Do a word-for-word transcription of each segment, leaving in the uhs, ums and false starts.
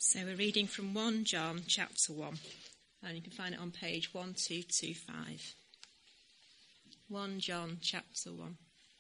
So we're reading from First John chapter one, and you can find it on page twelve twenty-five. First John chapter one.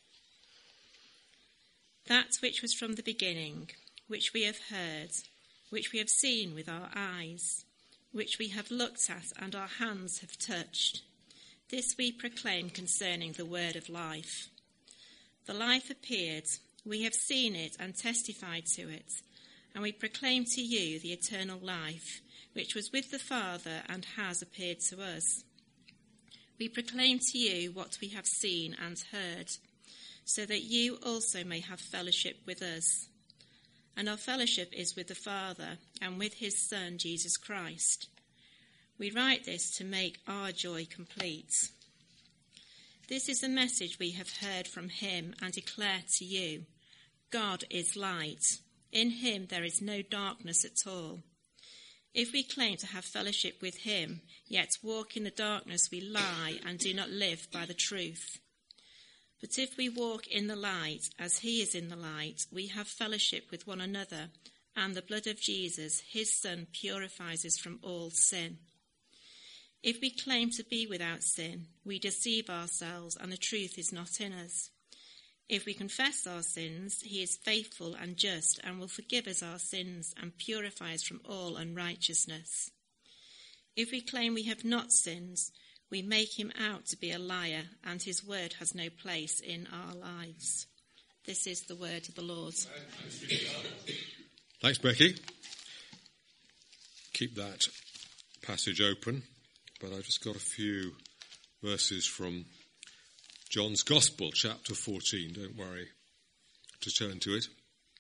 That which was from the beginning, which we have heard, which we have seen with our eyes, which we have looked at and our hands have touched, this we proclaim concerning the word of life. The life appeared, we have seen it and testified to it, and we proclaim to you the eternal life, which was with the Father and has appeared to us. We proclaim to you what we have seen and heard, so that you also may have fellowship with us. And our fellowship is with the Father and with his Son, Jesus Christ. We write this to make our joy complete. This is the message we have heard from him and declare to you. God is light. In him there is no darkness at all. If we claim to have fellowship with him, yet walk in the darkness, we lie and do not live by the truth. But if we walk in the light, as he is in the light, we have fellowship with one another, and the blood of Jesus, his Son, purifies us from all sin. If we claim to be without sin, we deceive ourselves, and the truth is not in us. If we confess our sins, he is faithful and just and will forgive us our sins and purify us from all unrighteousness. If we claim we have not sinned, we make him out to be a liar, and his word has no place in our lives. This is the word of the Lord. Thanks, Becky. Keep that passage open, but I've just got a few verses from John's Gospel, chapter fourteen. Don't worry to turn to it.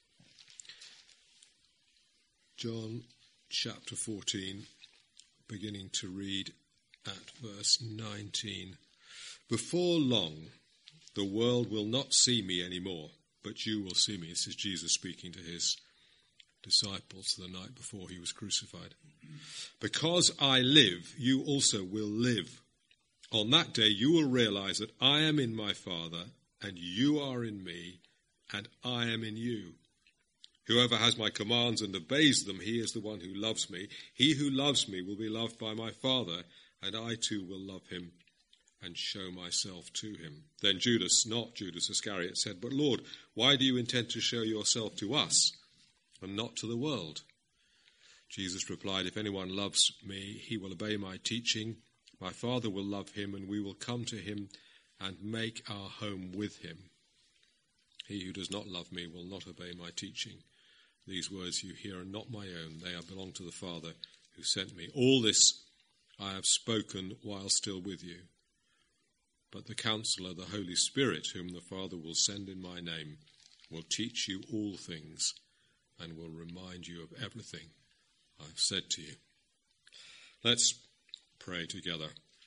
John chapter fourteen, beginning to read at verse nineteen. Before long, the world will not see me anymore, but you will see me. This is Jesus speaking to his disciples the night before he was crucified. Because I live, you also will live. On that day you will realize that I am in my Father, and you are in me, and I am in you. Whoever has my commands and obeys them, he is the one who loves me. He who loves me will be loved by my Father, and I too will love him and show myself to him. Then Judas, not Judas Iscariot, said, But Lord, why do you intend to show yourself to us and not to the world? Jesus replied, If anyone loves me, he will obey my teaching. My Father will love him, and we will come to him and make our home with him. He who does not love me will not obey my teaching. These words you hear are not my own. They belong to the Father who sent me. All this I have spoken while still with you. But the Counselor, the Holy Spirit, whom the Father will send in my name, will teach you all things and will remind you of everything I've said to you. Let's pray together.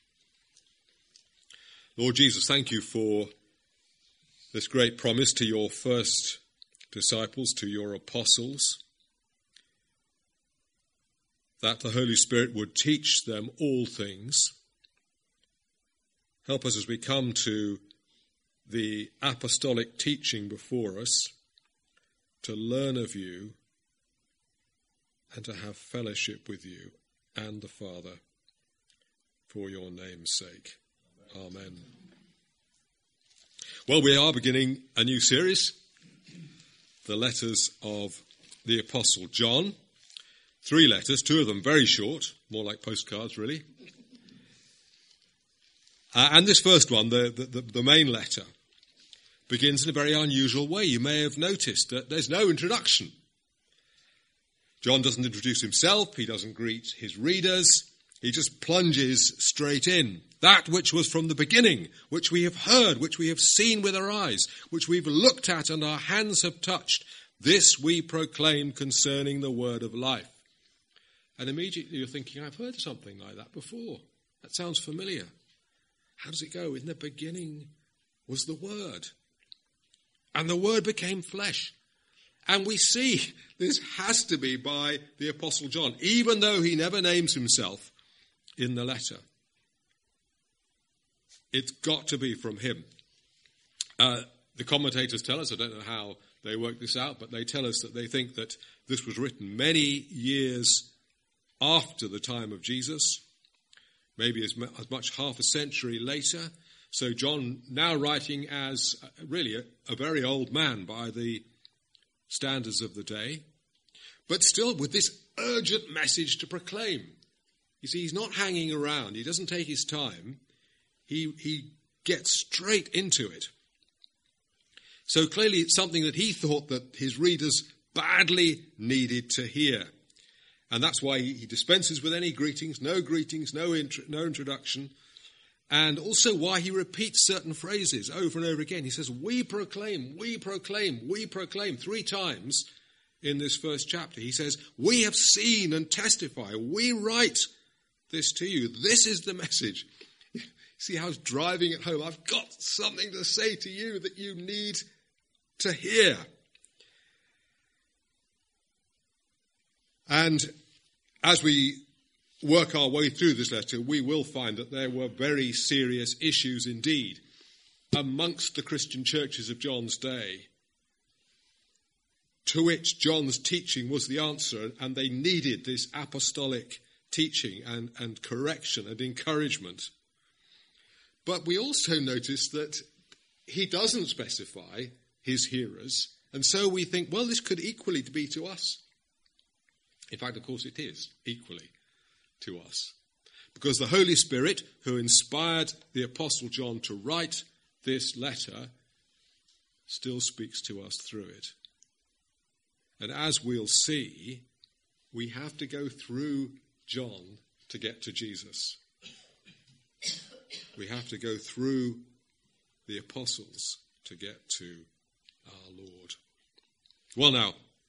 Lord Jesus, thank you for this great promise to your first disciples, to your apostles, that the Holy Spirit would teach them all things. Help us as we come to the apostolic teaching before us to learn of you and to have fellowship with you and the Father for your name's sake. Amen. Amen. Well, we are beginning a new series, the letters of the Apostle John. Three letters, two of them very short, more like postcards, really. Uh, and this first one, the, the, the main letter, begins in a very unusual way. You may have noticed that there's no introduction. John doesn't introduce himself, he doesn't greet his readers, he just plunges straight in. That which was from the beginning, which we have heard, which we have seen with our eyes, which we've looked at and our hands have touched, this we proclaim concerning the word of life. And immediately you're thinking, I've heard something like that before. That sounds familiar. How does it go? In the beginning was the Word. And the Word became flesh. And we see this has to be by the Apostle John, even though he never names himself in the letter. It's got to be from him. Uh, the commentators tell us, I don't know how they work this out, but they tell us that they think that this was written many years after the time of Jesus, maybe as, as much half a century later. So John now writing as really a, a very old man by the standards of the day, but still with this urgent message to proclaim. You see, he's not hanging around. He doesn't take his time. He, he gets straight into it. So clearly it's something that he thought that his readers badly needed to hear. And that's why he dispenses with any greetings, no greetings, no, intro, no introduction. And also why he repeats certain phrases over and over again. He says, we proclaim, we proclaim, we proclaim, three times in this first chapter. He says, we have seen and testify, we write this to you. This is the message. See how it's driving it home. I've got something to say to you that you need to hear. And as we work our way through this letter, we will find that there were very serious issues indeed amongst the Christian churches of John's day, to which John's teaching was the answer, and they needed this apostolic teaching and, and correction and encouragement. But we also notice that he doesn't specify his hearers, and so we think, well, this could equally be to us. In fact, of course, it is equally to us. Because the Holy Spirit, who inspired the Apostle John to write this letter, still speaks to us through it. And as we'll see, we have to go through John to get to Jesus. We have to go through the apostles to get to our Lord. Well, now,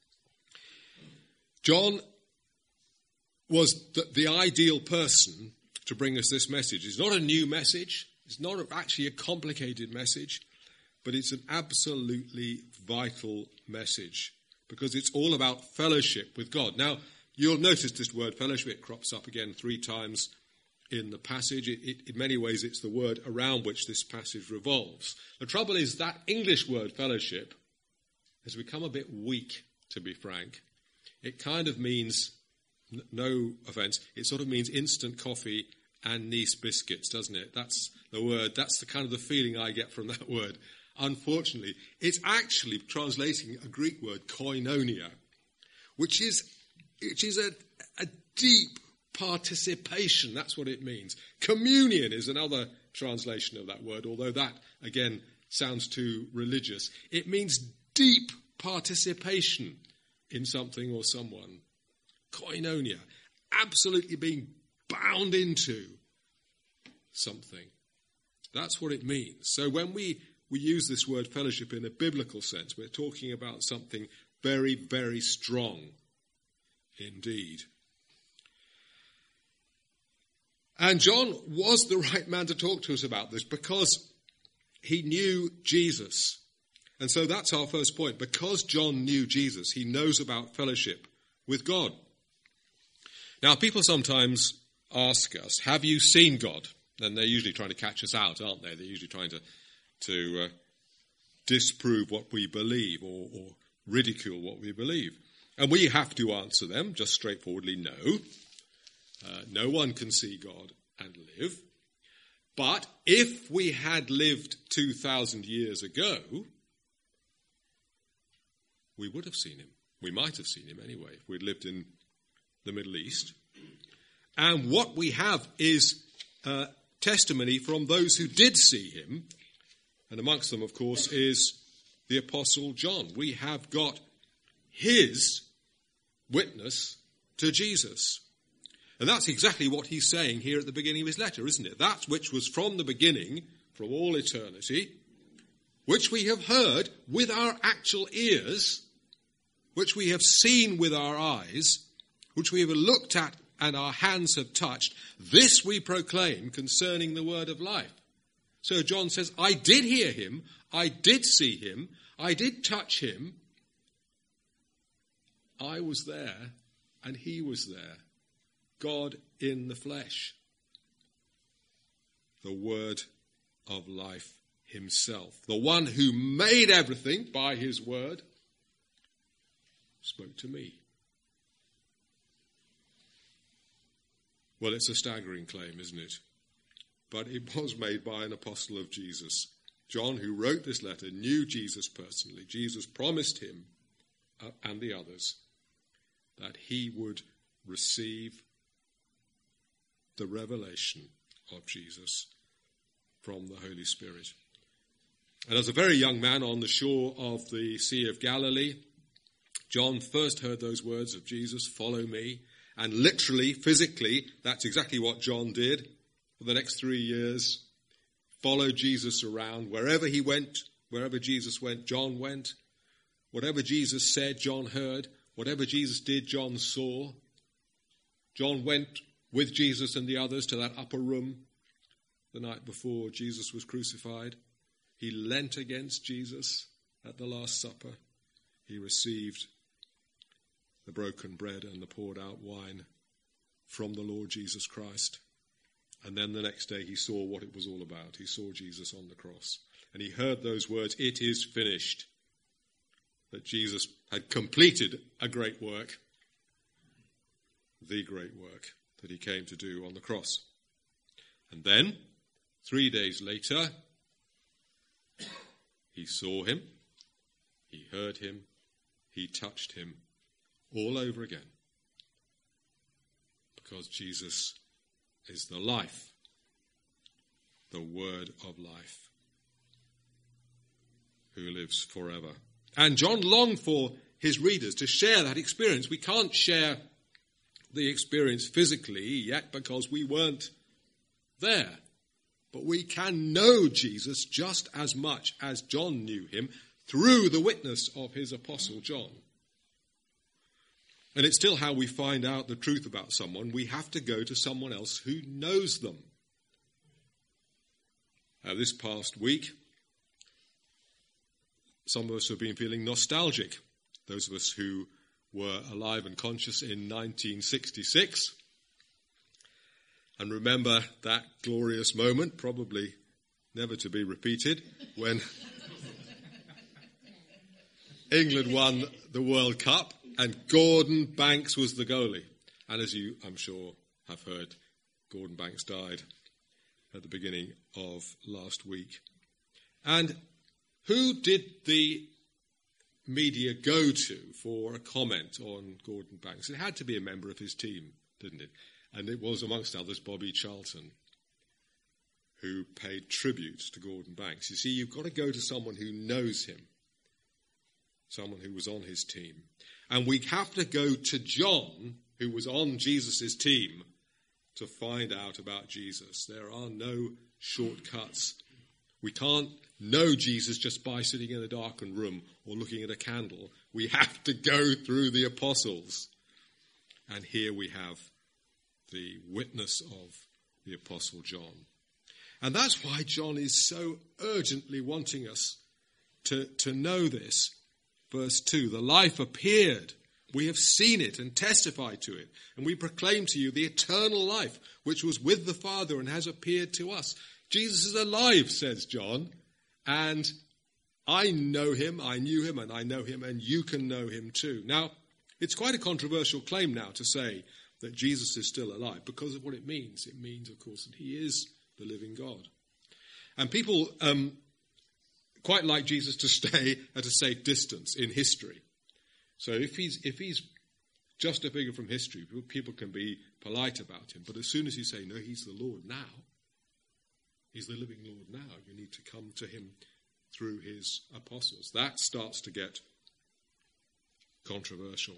John was the, the ideal person to bring us this message. It's not a new message. It's not actually a complicated message, but it's an absolutely vital message because it's all about fellowship with God. Now, you'll notice this word fellowship. It crops up again three times in the passage. It, it, in many ways, it's the word around which this passage revolves. The trouble is that English word fellowship has become a bit weak, to be frank. It kind of means, n- no offence, it sort of means instant coffee and Nice biscuits, doesn't it? That's the word, that's the kind of the feeling I get from that word. Unfortunately, it's actually translating a Greek word, koinonia, which is, which is a, a deep participation. That's what it means. Communion is another translation of that word, although that, again, sounds too religious. It means deep participation in something or someone. Koinonia, absolutely being bound into something. That's what it means. So when we, we use this word fellowship in a biblical sense, we're talking about something very, very strong indeed. And John was the right man to talk to us about this because he knew Jesus. And so that's our first point. Because John knew Jesus, he knows about fellowship with God. Now, people sometimes ask us, have you seen God? And they're usually trying to catch us out, aren't they? They're usually trying to, to uh, disprove what we believe or, or ridicule what we believe. And we have to answer them just straightforwardly, no. Uh, no one can see God and live. But if we had lived two thousand years ago, we would have seen him. We might have seen him anyway if we'd lived in the Middle East. And what we have is uh, testimony from those who did see him. And amongst them, of course, is the Apostle John. We have got his witness to Jesus. And that's exactly what he's saying here at the beginning of his letter, isn't it? That which was from the beginning, from all eternity, which we have heard with our actual ears, which we have seen with our eyes, which we have looked at and our hands have touched, this we proclaim concerning the word of life. So John says, I did hear him, I did see him, I did touch him. I was there and he was there. God in the flesh. The word of life himself. The one who made everything by his word, spoke to me. Well, it's a staggering claim, isn't it? But it was made by an apostle of Jesus. John, who wrote this letter, knew Jesus personally. Jesus promised him uh, and the others that he would receive the revelation of Jesus from the Holy Spirit. And as a very young man on the shore of the Sea of Galilee, John first heard those words of Jesus, "Follow me." And literally, physically, that's exactly what John did for the next three years. Followed Jesus around. Wherever he went, wherever Jesus went, John went. Whatever Jesus said, John heard. Whatever Jesus did, John saw. John went with Jesus and the others to that upper room the night before Jesus was crucified. He leant against Jesus at the Last Supper. He received the broken bread and the poured out wine from the Lord Jesus Christ. And then the next day he saw what it was all about. He saw Jesus on the cross. And he heard those words, "It is finished." That Jesus had completed a great work. The great work that he came to do on the cross. And then, three days later, he saw him, he heard him, he touched him all over again. Because Jesus is the life, the word of life, who lives forever. And John longed for his readers to share that experience. We can't share the experience physically yet because we weren't there. But we can know Jesus just as much as John knew him through the witness of his apostle John. And it's still how we find out the truth about someone. We have to go to someone else who knows them. Uh, this past week, some of us have been feeling nostalgic. Those of us who were alive and conscious in nineteen sixty-six. And remember that glorious moment, probably never to be repeated, when England won the World Cup and Gordon Banks was the goalie. And as you, I'm sure, have heard, Gordon Banks died at the beginning of last week. And who did the media go to for a comment on Gordon Banks? It had to be a member of his team, didn't it? And it was, amongst others, Bobby Charlton, who paid tribute to Gordon Banks. You see, you've got to go to someone who knows him, someone who was on his team. And we have to go to John, who was on Jesus' team, to find out about Jesus. There are no shortcuts. We can't know Jesus just by sitting in a darkened room or looking at a candle. We have to go through the apostles. And here we have the witness of the Apostle John. And that's why John is so urgently wanting us to, to know this. Verse two, the life appeared. We have seen it and testified to it. And we proclaim to you the eternal life, which was with the Father and has appeared to us. Jesus is alive, says John. And I know him, I knew him, and I know him, and you can know him too. Now, it's quite a controversial claim now to say that Jesus is still alive because of what it means. It means, of course, that he is the living God. And people um, quite like Jesus to stay at a safe distance in history. So if he's if he's just a figure from history, people can be polite about him. But as soon as you say, no, he's the Lord now, he's the living Lord now, you need to come to him through his apostles. That starts to get controversial.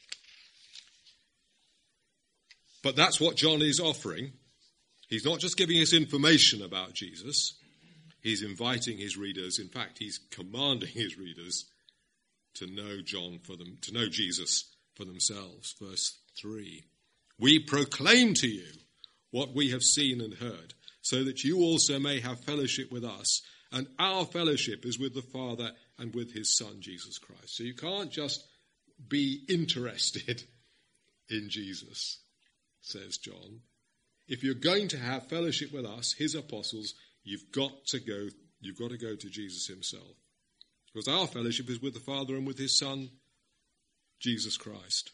But that's what John is offering. He's not just giving us information about Jesus. He's inviting his readers. In fact, he's commanding his readers to know John for them, to know Jesus for themselves. Verse three. We proclaim to you what we have seen and heard, so that you also may have fellowship with us. And our fellowship is with the Father and with his Son, Jesus Christ. So you can't just be interested in Jesus, says John. If you're going to have fellowship with us, his apostles, you've got to go, you've got to go to Jesus himself. Because our fellowship is with the Father and with his Son, Jesus Christ.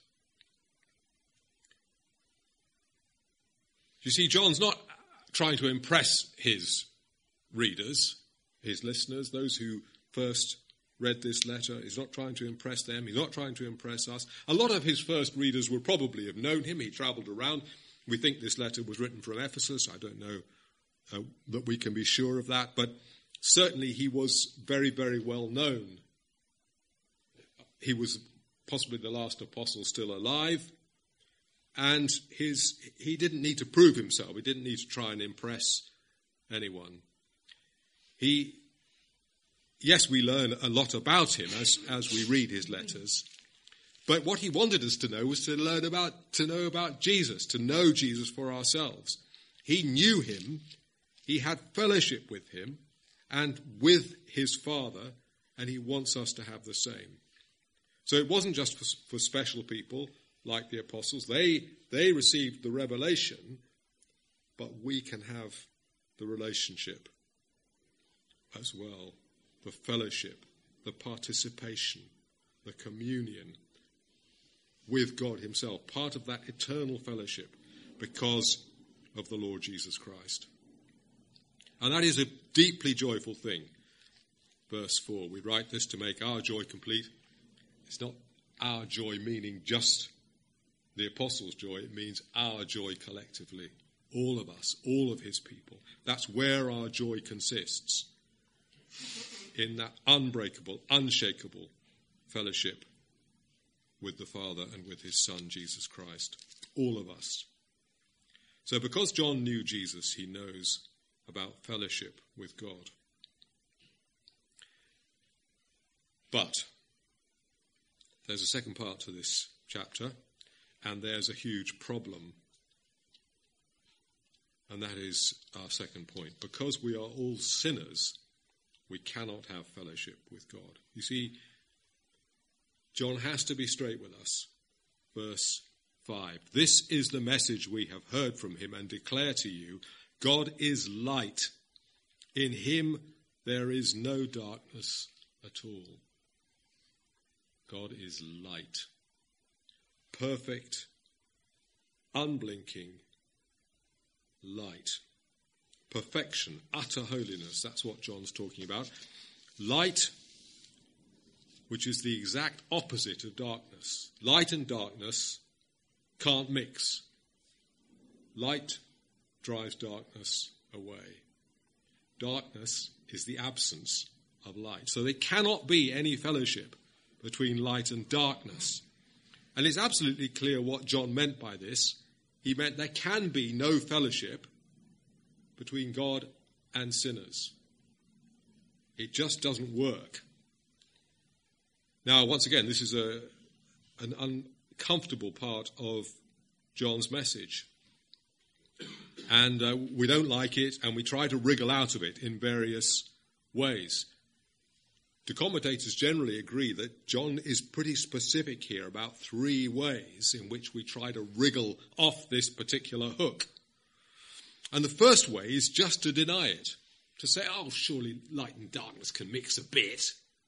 You see, John's not trying to impress his readers, his listeners, those who first read this letter. He's not trying to impress them. He's not trying to impress us. A lot of his first readers would probably have known him. He travelled around. We think this letter was written from Ephesus. I don't know uh, that we can be sure of that, but certainly he was very, very well known. He was possibly the last apostle still alive, and his he didn't need to prove himself. He didn't need to try and impress anyone. He, yes, we learn a lot about him as, as we read his letters, but what he wanted us to know was to learn about, to know about Jesus, to know Jesus for ourselves. He knew him, he had fellowship with him and with his Father, and he wants us to have the same. So it wasn't just for, for special people like the apostles. They, they received the revelation, but we can have the relationship as well, the fellowship, the participation, the communion with God himself, part of that eternal fellowship because of the Lord Jesus Christ. And that is a deeply joyful thing. Verse four, we write this to make our joy complete. It's not our joy meaning just the apostles' joy, it means our joy collectively. All of us, all of his people. That's where our joy consists. In that unbreakable, unshakable fellowship with the Father and with his Son, Jesus Christ. All of us. So because John knew Jesus, he knows about fellowship with God. But there's a second part to this chapter, and there's a huge problem. And that is our second point. Because we are all sinners, we cannot have fellowship with God. You see, John has to be straight with us. Verse five. This is the message we have heard from him and declare to you. God is light. In him there is no darkness at all. God is light. Perfect, unblinking light. Perfection, utter holiness. That's what John's talking about. Light, which is the exact opposite of darkness. Light and darkness can't mix. Light drives darkness away. Darkness is the absence of light. So there cannot be any fellowship between light and darkness. And it's absolutely clear what John meant by this. He meant there can be no fellowship between God and sinners. It just doesn't work. Now, once again, this is a an uncomfortable part of John's message. And uh, we don't like it, and we try to wriggle out of it in various ways. The commentators generally agree that John is pretty specific here about three ways in which we try to wriggle off this particular hook. And the first way is just to deny it, to say, oh, surely light and darkness can mix a bit.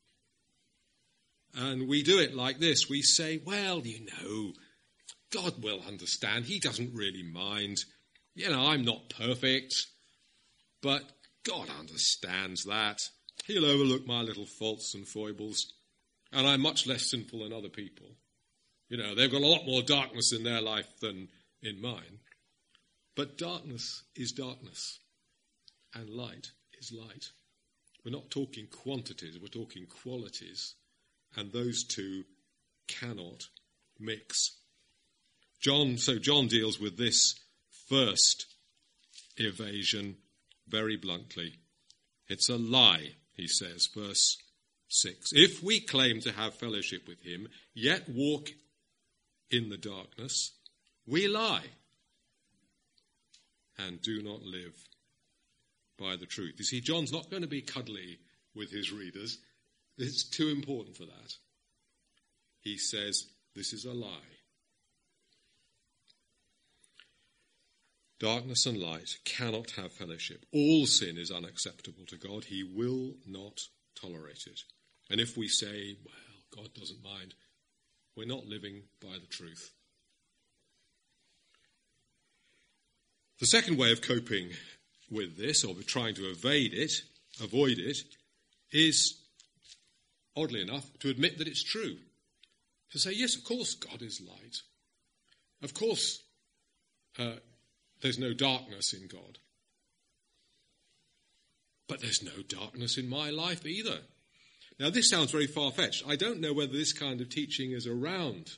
And we do it like this. We say, well, you know, God will understand. He doesn't really mind. You know, I'm not perfect, but God understands that. He'll overlook my little faults and foibles, and I'm much less sinful than other people. You know, they've got a lot more darkness in their life than in mine. But darkness is darkness, and light is light. We're not talking quantities, we're talking qualities, and those two cannot mix. John, so John deals with this first evasion very bluntly. It's a lie, he says, verse six. If we claim to have fellowship with him, yet walk in the darkness, we lie and do not live by the truth. You see, John's not going to be cuddly with his readers. It's too important for that. He says, this is a lie. Darkness and light cannot have fellowship. All sin is unacceptable to God. He will not tolerate it. And if we say, well, God doesn't mind, we're not living by the truth. The second way of coping with this, or with trying to evade it, avoid it, is, oddly enough, to admit that it's true. To say, yes, of course God is light. Of course uh, there's no darkness in God. But there's no darkness in my life either. Now, this sounds very far-fetched. I don't know whether this kind of teaching is around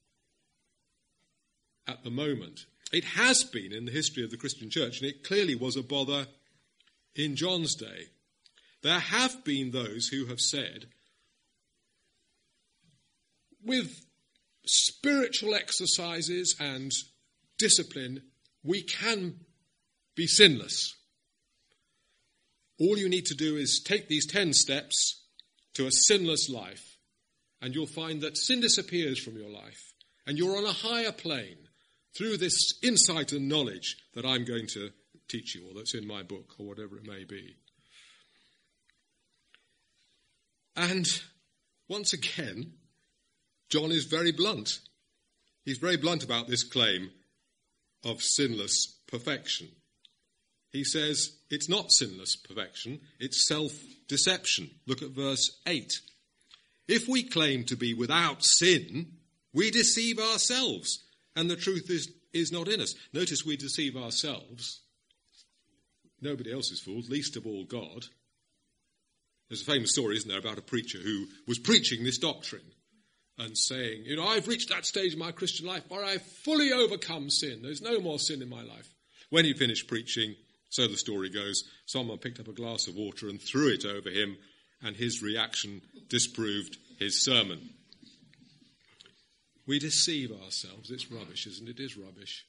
at the moment. It has been in the history of the Christian church, and it clearly was a bother in John's day. There have been those who have said, with spiritual exercises and discipline, we can be sinless. All you need to do is take these ten steps to a sinless life, and you'll find that sin disappears from your life, and you're on a higher plane through this insight and knowledge that I'm going to teach you, or that's in my book, or whatever it may be. And once again, John is very blunt. He's very blunt about this claim of sinless perfection. He says it's not sinless perfection, it's self-deception. Look at verse eight. If we claim to be without sin, we deceive ourselves, and the truth is, is not in us. Notice we deceive ourselves. Nobody else is fooled, least of all God. There's a famous story, isn't there, about a preacher who was preaching this doctrine and saying, you know, I've reached that stage in my Christian life where I've fully overcome sin. There's no more sin in my life. When he finished preaching, so the story goes, someone picked up a glass of water and threw it over him, and his reaction disproved his sermon. We deceive ourselves. It's rubbish, isn't it? It is rubbish.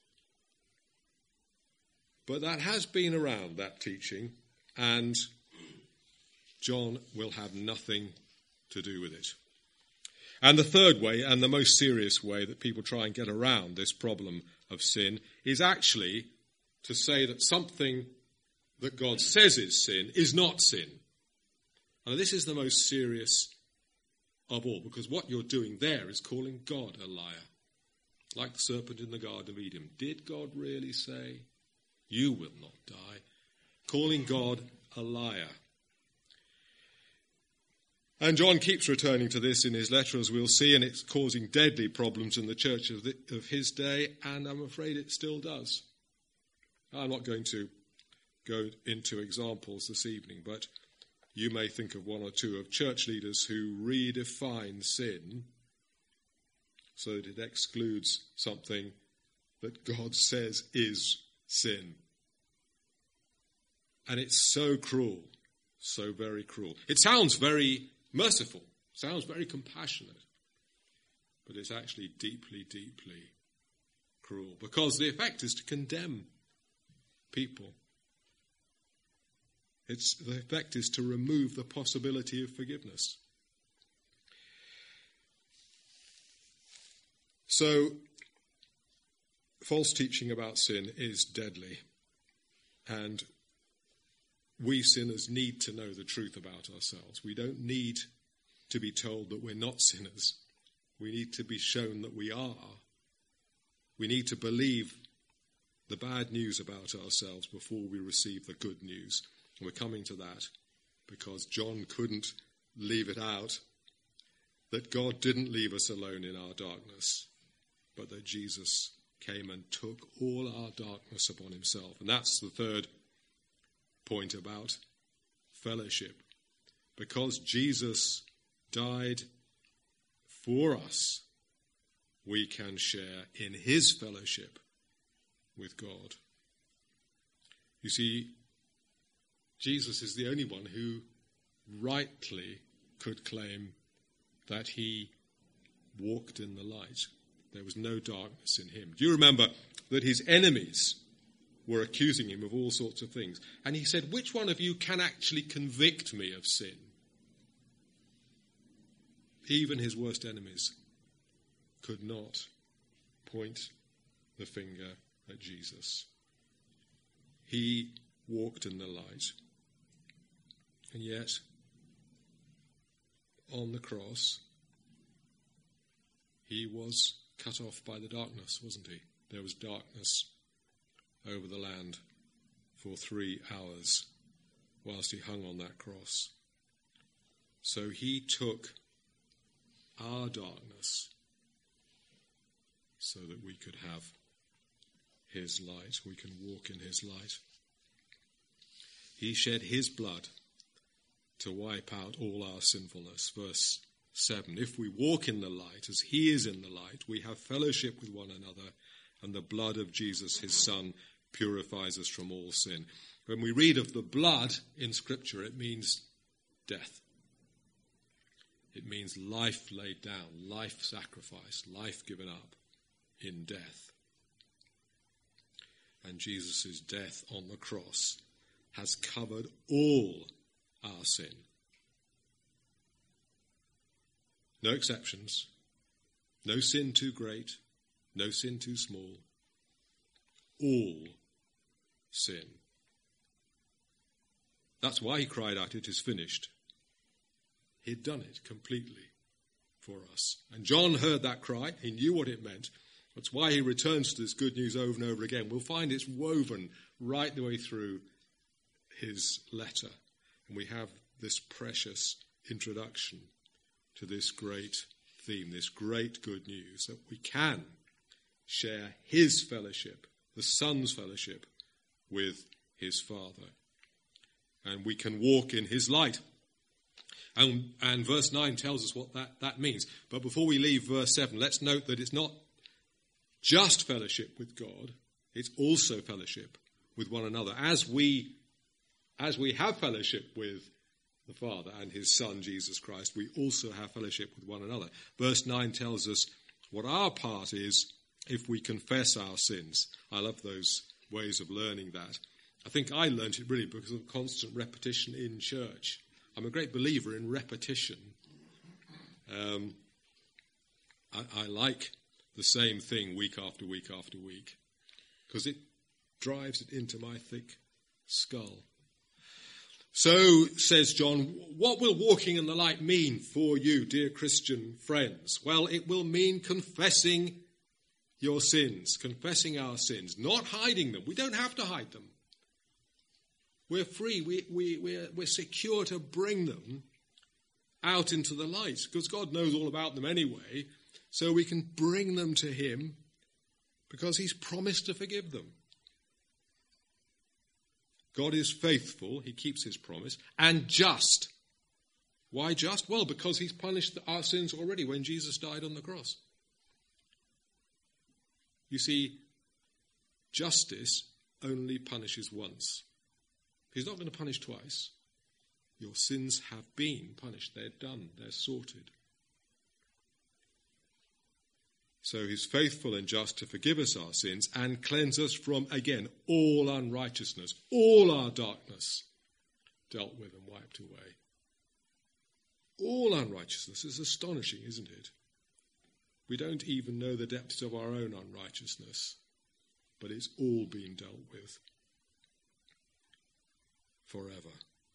But that has been around, that teaching, and John will have nothing to do with it. And the third way, and the most serious way that people try and get around this problem of sin, is actually to say that something that God says is sin is not sin. And this is the most serious of all, because what you're doing there is calling God a liar. Like the serpent in the Garden of Eden. Did God really say, you will not die? Calling God a liar. And John keeps returning to this in his letter, as we'll see, and it's causing deadly problems in the church of, the, of his day, and I'm afraid it still does. I'm not going to go into examples this evening, but you may think of one or two of church leaders who redefine sin so that it excludes something that God says is sin. And it's so cruel, so very cruel. It sounds very merciful, sounds very compassionate, but it's actually deeply, deeply cruel, because the effect is to condemn people. It's, the effect is to remove the possibility of forgiveness. So, false teaching about sin is deadly, and we sinners need to know the truth about ourselves. We don't need to be told that we're not sinners. We need to be shown that we are. We need to believe the bad news about ourselves before we receive the good news. And we're coming to that because John couldn't leave it out that God didn't leave us alone in our darkness, but that Jesus came and took all our darkness upon himself. And that's the third point about fellowship. Because Jesus died for us, we can share in his fellowship with God. You see, Jesus is the only one who rightly could claim that he walked in the light. There was no darkness in him. Do you remember that his enemies were accusing him of all sorts of things? And he said, which one of you can actually convict me of sin? Even his worst enemies could not point the finger at Jesus. He walked in the light. And yet, on the cross, he was cut off by the darkness, wasn't he? There was darkness over the land for three hours whilst he hung on that cross. So he took our darkness so that we could have his light, we can walk in his light. He shed his blood to wipe out all our sinfulness. Verse seven, if we walk in the light as he is in the light, we have fellowship with one another, and the blood of Jesus, his son, purifies us from all sin. When we read of the blood in Scripture, it means death. It means life laid down, life sacrificed, life given up in death. And Jesus' death on the cross has covered all our sin. No exceptions, no sin too great, no sin too small. All sin. That's why he cried out, "It is finished." He'd done it completely for us. And John heard that cry. He knew what it meant. That's why he returns to this good news over and over again. We'll find it's woven right the way through his letter. And we have this precious introduction to this great theme, this great good news, that we can share his fellowship, the Son's fellowship, with his Father. And we can walk in his light. And, and verse nine tells us what that, that means. But before we leave verse seven, let's note that it's not just fellowship with God, it's also fellowship with one another. As we, as we have fellowship with the Father and his Son, Jesus Christ, we also have fellowship with one another. Verse nine tells us what our part is if we confess our sins. I love those ways of learning that. I think I learnt it really because of constant repetition in church. I'm a great believer in repetition. Um, I, I like the same thing week after week after week because it drives it into my thick skull. So, says John, what will walking in the light mean for you, dear Christian friends? Well, it will mean confessing your sins, confessing our sins, not hiding them. We don't have to hide them. We're free, we, we, we're, we're secure to bring them out into the light because God knows all about them anyway, so we can bring them to him because he's promised to forgive them. God is faithful, he keeps his promise, and just. Why just? Well, because he's punished our sins already when Jesus died on the cross. You see, justice only punishes once. He's not going to punish twice. Your sins have been punished. They're done. They're sorted. So he's faithful and just to forgive us our sins and cleanse us from, again, all unrighteousness, all our darkness dealt with and wiped away. All unrighteousness is astonishing, isn't it? We don't even know the depths of our own unrighteousness, but it's all been dealt with. Forever.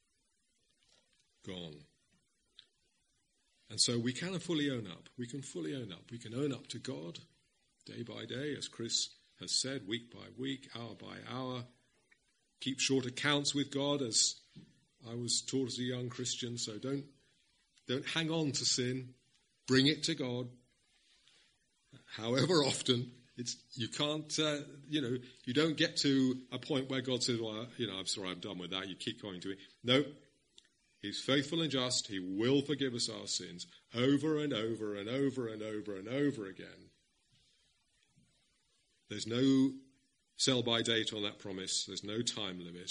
Gone. And so we can fully own up. We can fully own up. We can own up to God day by day, as Chris has said, week by week, hour by hour. Keep short accounts with God, as I was taught as a young Christian. So don't, don't hang on to sin. Bring it to God. However often, it's you can't, uh, you know, you don't get to a point where God says, well, you know, I'm sorry, I'm done with that. You keep going to it. No. He's faithful and just. He will forgive us our sins over and over and over and over and over again. There's no sell-by date on that promise. There's no time limit.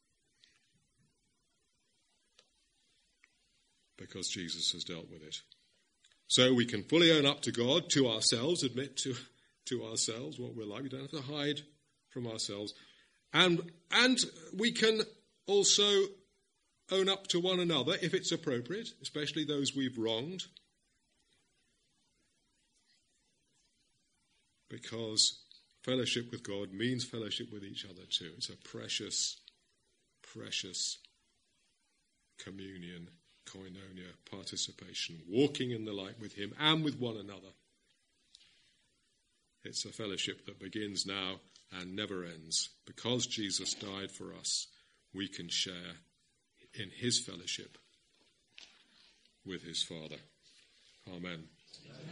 Because Jesus has dealt with it. So we can fully own up to God, to ourselves, admit to, to ourselves what we're like. We don't have to hide from ourselves. And, and we can also own up to one another if it's appropriate, especially those we've wronged. Because fellowship with God means fellowship with each other too. It's a precious, precious communion, koinonia, participation, walking in the light with him and with one another. It's a fellowship that begins now and never ends. Because Jesus died for us, we can share in his fellowship with his Father. Amen. Amen.